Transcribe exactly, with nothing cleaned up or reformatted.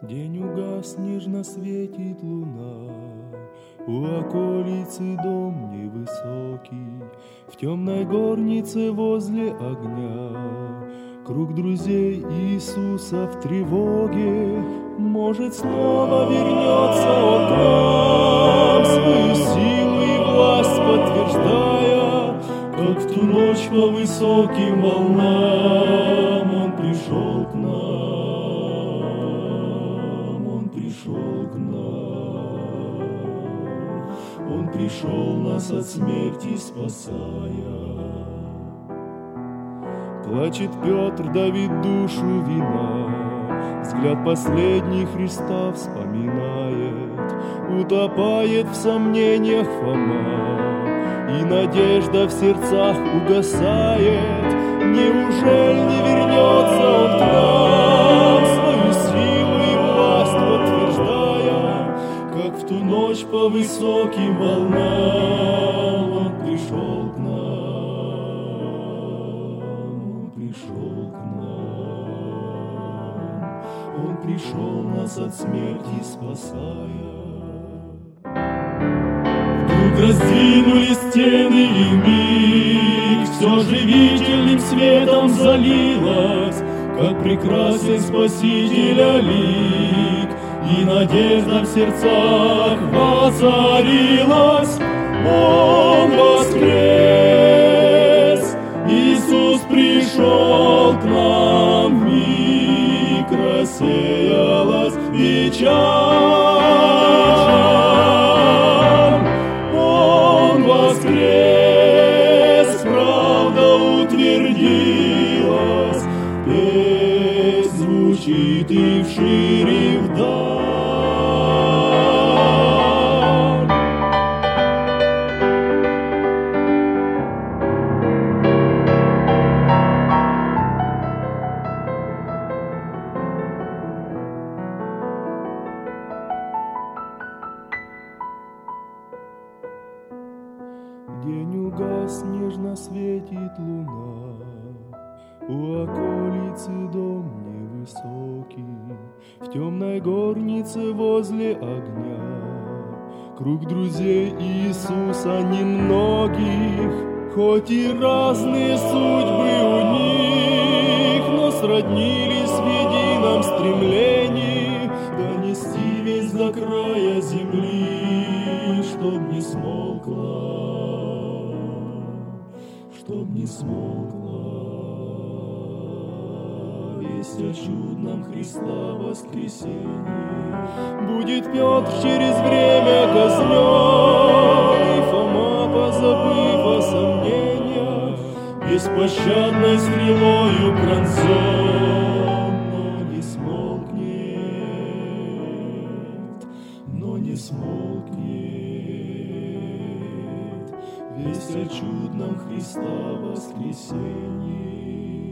День угас, нежно светит луна, у околицы дом невысокий, в темной горнице возле огня. Круг друзей Иисуса в тревоге, может, снова вернется Он к нам, свою силу и власть подтверждая, как в ту ночь по высоким волнам Он пришел к нам, Он пришел к нам, Он пришел нас от смерти спасая. Плачет Петр, давит душу вина, взгляд последний Христа вспоминает, утопает в сомнениях Фома, и надежда в сердцах угасает. Неужели не вернется Он к нам, свою силу и власть подтверждая, как в ту ночь по высоким волнам Он пришел к нам? Пришел к нам, Он пришел нас от смерти спасая. Вдруг раздвинули стены, и вмиг все живительным светом залилось, как прекрасен Спасителя лик, и надежда в сердцах воцарилась. Он воскрес! Иисус пришел к нам, вмиг рассеялась печаль. Он воскрес, правда утвердилась, песнь звучит и вширь, и вдаль. День угас, нежно светит луна, у околицы дом невысокий, в темной горнице возле огня. Круг друзей Иисуса немногих, хоть и разные судьбы у них, но сроднились в едином стремлении донести весть до края земли, чтоб не смолкла, чтоб не смолкла весть о чудном Христа воскресенье. Будет Петр через время казнен, и Фома, позабыв о сомнениях, беспощадной стрелою пронзен, но не смолкнет, но не смолкнет весть о чудном Христа воскресенье.